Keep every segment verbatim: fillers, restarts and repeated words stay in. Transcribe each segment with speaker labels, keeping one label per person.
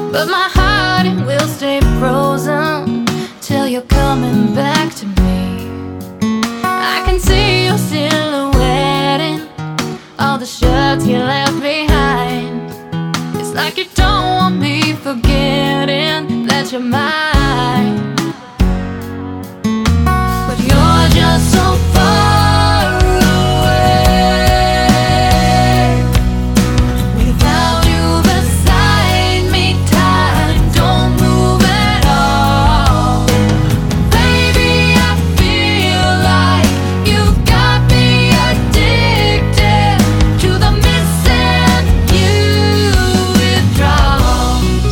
Speaker 1: but my heart, it will stay frozen till you're coming back to me. I can see your silhouette in all the shirts you left behind. It's like you don't want me forgetting that you're mine, but you're just so far away. Without you beside me, time don't move at all. Baby, I feel like you've got me addicted to the missing you withdrawals.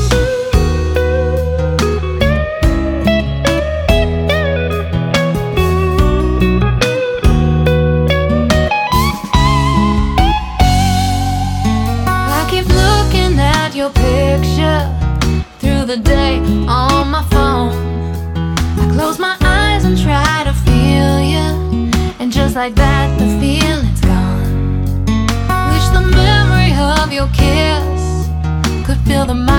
Speaker 1: I keep looking at your picture through the day on my phone. I close my eyes and try to feel you, and just like that, the feeling's gone. Wish the memory of your kiss could fill the mind